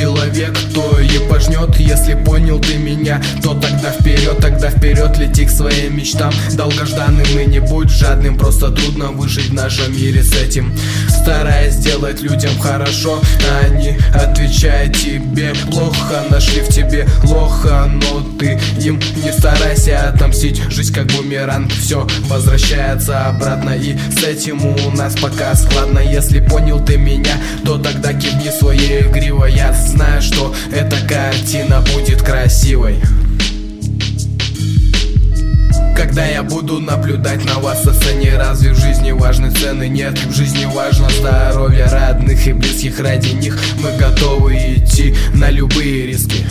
человек, то и пожнет. Если понял ты меня, то тогда вперед лети к своим мечтам долгожданным. И не будь жадным, просто трудно выжить в нашем мире с этим. Стараясь сделать людям хорошо, они отвечают тебе плохо. Нашли в тебе лоха, но ты им не старайся отомстить. Жизнь как бумеранг, все возвращается обратно, и с этим у нас пока складно. Если понял ты меня, то тогда кивни своей игриво. Я знаю, что эта картина будет красивой. Когда я буду наблюдать на вас со сцены, разве в жизни важны цены? Нет, в жизни важно здоровье родных и близких. Ради них мы готовы идти на любые риски.